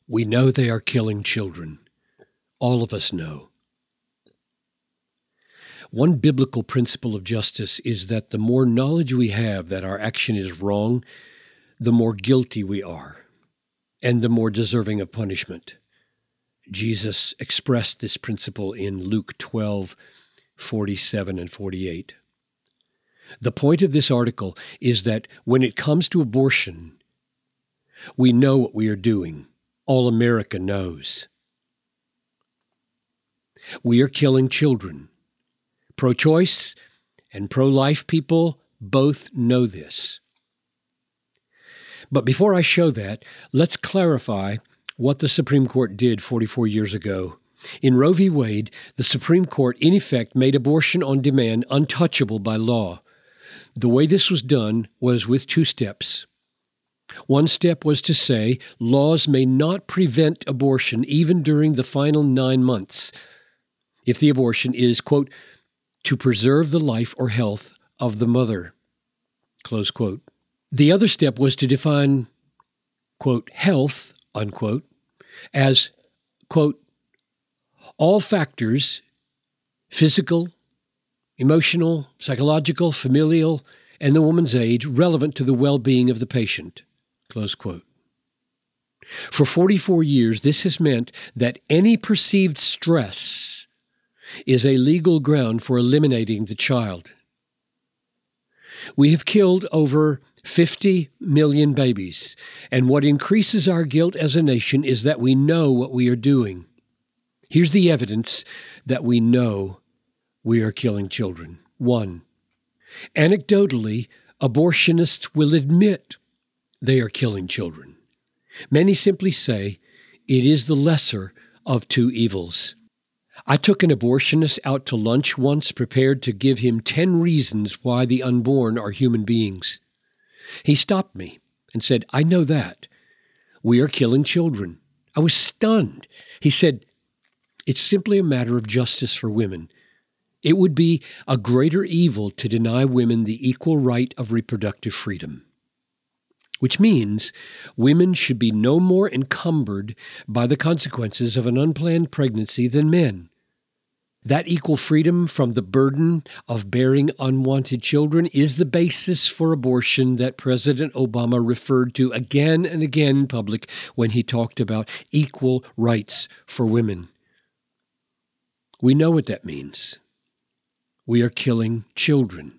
We know they are killing children. All of us know. One biblical principle of justice is that the more knowledge we have that our action is wrong, the more guilty we are, and the more deserving of punishment. Jesus expressed this principle in Luke 12:47 and 48. The point of this article is that when it comes to abortion, we know what we are doing. All America knows. We are killing children. Pro-choice and pro-life people both know this. But before I show that, let's clarify what the Supreme Court did 44 years ago. In Roe v. Wade, the Supreme Court, in effect, made abortion on demand untouchable by law. The way this was done was with two steps. One step was to say laws may not prevent abortion even during the final 9 months if the abortion is, quote, to preserve the life or health of the mother, close quote. The other step was to define, quote, health, unquote, as, quote, all factors, physical, emotional, psychological, familial, and the woman's age relevant to the well-being of the patient, close quote. For 44 years, this has meant that any perceived stress is a legal ground for eliminating the child. We have killed over 50 million babies, and what increases our guilt as a nation is that we know what we are doing. Here's the evidence that we know we are killing children. 1. Anecdotally, abortionists will admit they are killing children. Many simply say it is the lesser of two evils. I took an abortionist out to lunch once, prepared to give him 10 reasons why the unborn are human beings. He stopped me and said, I know that. We are killing children. I was stunned. He said, it's simply a matter of justice for women. It would be a greater evil to deny women the equal right of reproductive freedom, which means women should be no more encumbered by the consequences of an unplanned pregnancy than men. That equal freedom from the burden of bearing unwanted children is the basis for abortion that President Obama referred to again and again in public when he talked about equal rights for women. We know what that means. We are killing children.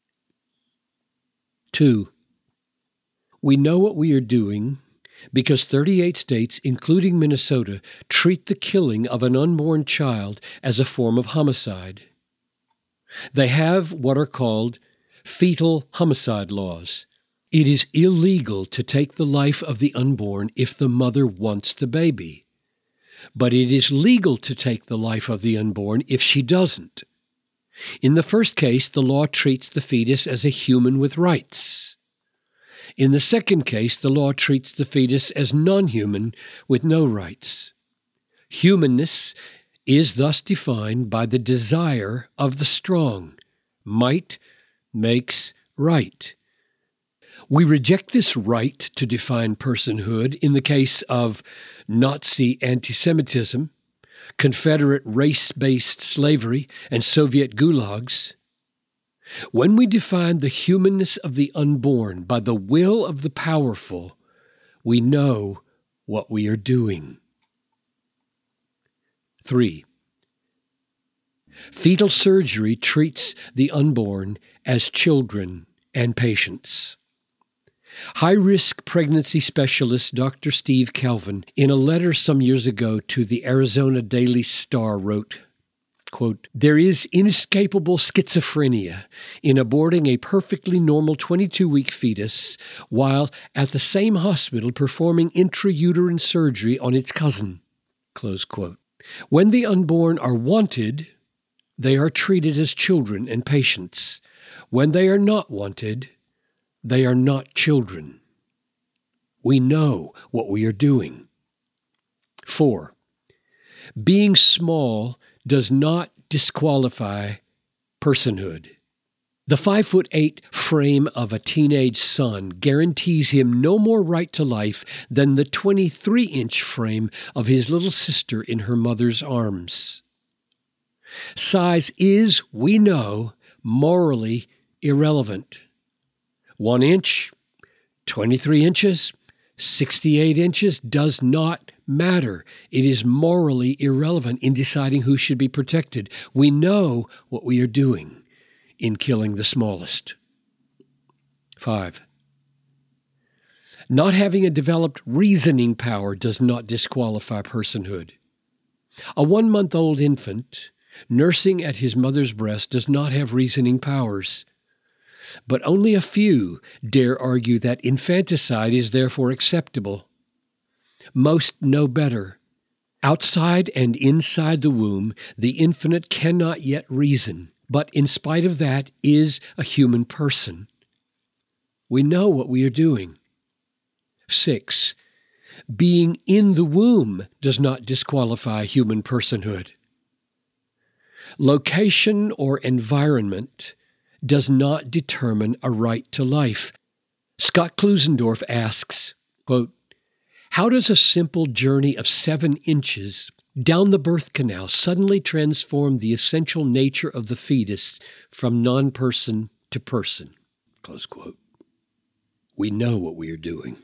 2. We know what we are doing because 38 states, including Minnesota, treat the killing of an unborn child as a form of homicide. They have what are called fetal homicide laws. It is illegal to take the life of the unborn if the mother wants the baby, but it is legal to take the life of the unborn if she doesn't. In the first case, the law treats the fetus as a human with rights. In the second case, the law treats the fetus as non-human with no rights. Humanness is thus defined by the desire of the strong. Might makes right. We reject this right to define personhood in the case of Nazi anti-Semitism, Confederate race-based slavery, and Soviet gulags. When we define the humanness of the unborn by the will of the powerful, we know what we are doing. 3. Fetal surgery treats the unborn as children and patients. High-risk pregnancy specialist Dr. Steve Calvin, in a letter some years ago to the Arizona Daily Star, wrote, quote, there is inescapable schizophrenia in aborting a perfectly normal 22-week fetus while at the same hospital performing intrauterine surgery on its cousin, close quote. When the unborn are wanted, they are treated as children and patients. When they are not wanted, they are not children. We know what we are doing. 4. Being small does not disqualify personhood. The 5'8" frame of a teenage son guarantees him no more right to life than the 23-inch frame of his little sister in her mother's arms. Size is, we know, morally irrelevant. 1 inch, 23 inches, 68 inches does not matter. It is morally irrelevant in deciding who should be protected. We know what we are doing in killing the smallest. 5. Not having a developed reasoning power does not disqualify personhood. A 1-month-old infant nursing at his mother's breast does not have reasoning powers. But only a few dare argue that infanticide is therefore acceptable. Most know better. Outside and inside the womb, the infant cannot yet reason, but in spite of that is a human person. We know what we are doing. 6. Being in the womb does not disqualify human personhood. Location or environment does not determine a right to life. Scott Klusendorf asks, quote, "How does a simple journey of 7 inches down the birth canal suddenly transform the essential nature of the fetus from non-person to person?" Close quote. We know what we are doing.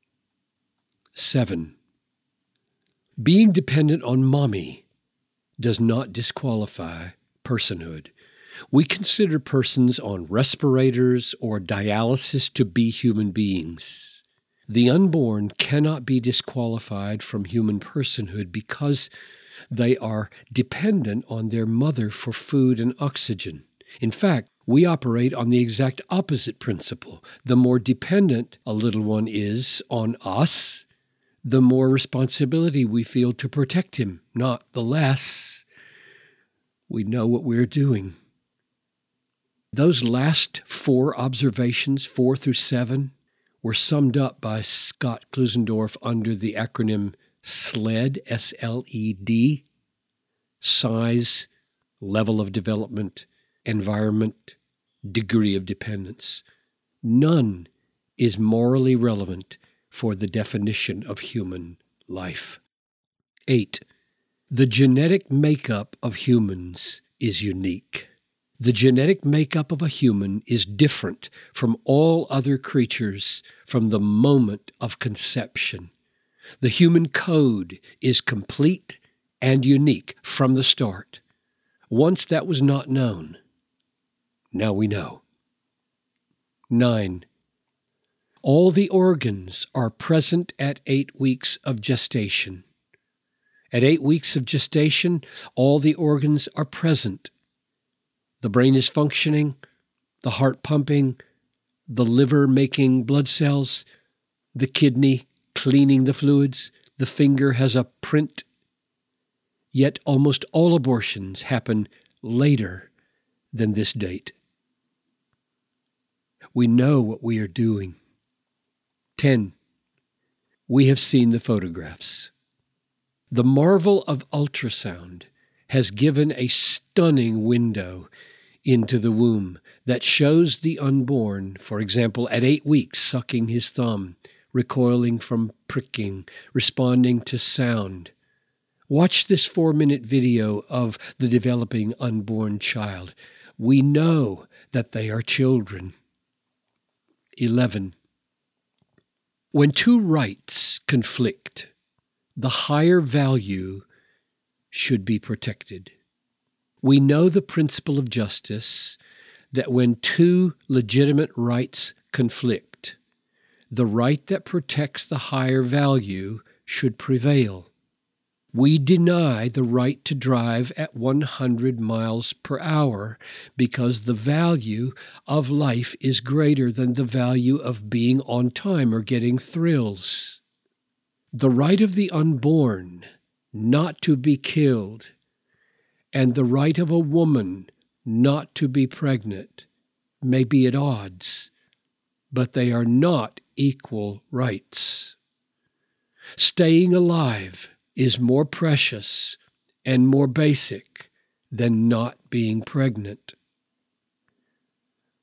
7. Being dependent on mommy does not disqualify personhood. We consider persons on respirators or dialysis to be human beings. The unborn cannot be disqualified from human personhood because they are dependent on their mother for food and oxygen. In fact, we operate on the exact opposite principle. The more dependent a little one is on us, the more responsibility we feel to protect him, not the less. We know what we're doing. Those last 4 observations, 4 through 7, were summed up by Scott Klusendorf under the acronym SLED, S-L-E-D, size, level of development, environment, degree of dependence. None is morally relevant for the definition of human life. 8. The genetic makeup of humans is unique. The genetic makeup of a human is different from all other creatures from the moment of conception. The human code is complete and unique from the start. Once that was not known. Now we know. 9. All the organs are present at 8 weeks of gestation. At 8 weeks of gestation, all the organs are present. The brain is functioning, the heart pumping, the liver making blood cells, the kidney cleaning the fluids, the finger has a print. Yet almost all abortions happen later than this date. We know what we are doing. 10. We have seen the photographs. The marvel of ultrasound has given a stunning window into the womb that shows the unborn, for example, at 8 weeks, sucking his thumb, recoiling from pricking, responding to sound. Watch this 4-minute video of the developing unborn child. We know that they are children. 11. When 2 rights conflict, the higher value should be protected. We know the principle of justice that when 2 legitimate rights conflict, the right that protects the higher value should prevail. We deny the right to drive at 100 miles per hour because the value of life is greater than the value of being on time or getting thrills. The right of the unborn not to be killed and the right of a woman not to be pregnant may be at odds, but they are not equal rights. Staying alive is more precious and more basic than not being pregnant.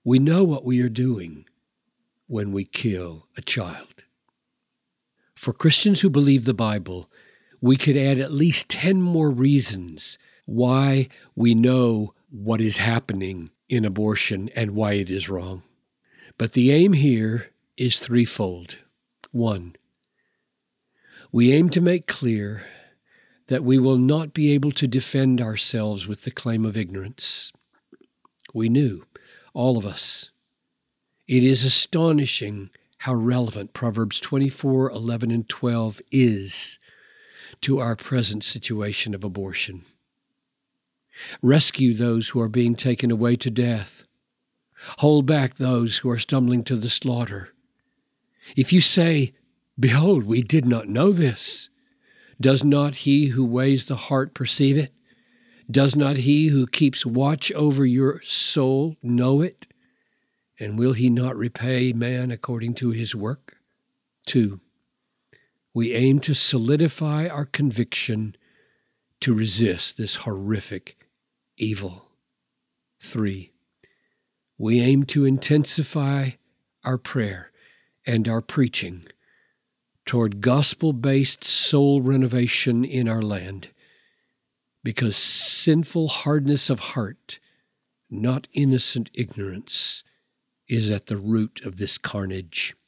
We know what we are doing when we kill a child. For Christians who believe the Bible, we could add at least 10 more reasons why we know what is happening in abortion and why it is wrong. But the aim here is threefold. 1, we aim to make clear that we will not be able to defend ourselves with the claim of ignorance. We knew, all of us. It is astonishing how relevant Proverbs 24:11 and 12 is to our present situation of abortion. Rescue those who are being taken away to death. Hold back those who are stumbling to the slaughter. If you say, "Behold, we did not know this," does not he who weighs the heart perceive it? Does not he who keeps watch over your soul know it? And will he not repay man according to his work? 2, we aim to solidify our conviction to resist this horrific evil. 3, we aim to intensify our prayer and our preaching toward gospel-based soul renovation in our land, because sinful hardness of heart, not innocent ignorance, is at the root of this carnage.